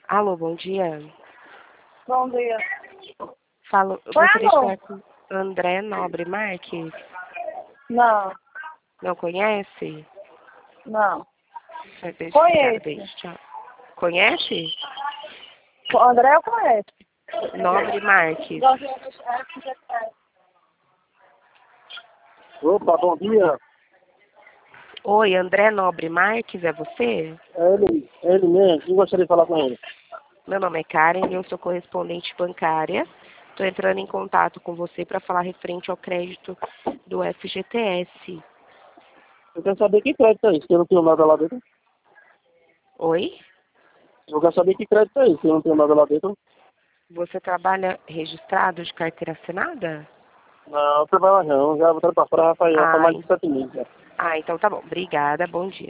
Alô, bom dia. Bom dia. Falo, eu gostaria de falar com André Nobre Marques. Não, Não conhece? não. Obrigada, Conheço. beijo, tchau. Conhece? O André eu conheço. Nobre Marques. Opa, bom dia. Oi, André Nobre Marques, é você? É ele mesmo. Eu gostaria de falar com ele. Meu nome é Karen, eu sou correspondente bancária. Estou entrando em contato com você para falar referente ao crédito do FGTS. Eu quero saber que crédito é isso, que eu não tenho nada lá dentro. Oi? Eu quero saber que crédito é isso, que eu não tenho nada lá dentro. Você trabalha registrado de carteira assinada? Não, trabalho não. Já vou para fora, já faz mais de 7 meses. Já. Então tá bom. Obrigada, bom dia.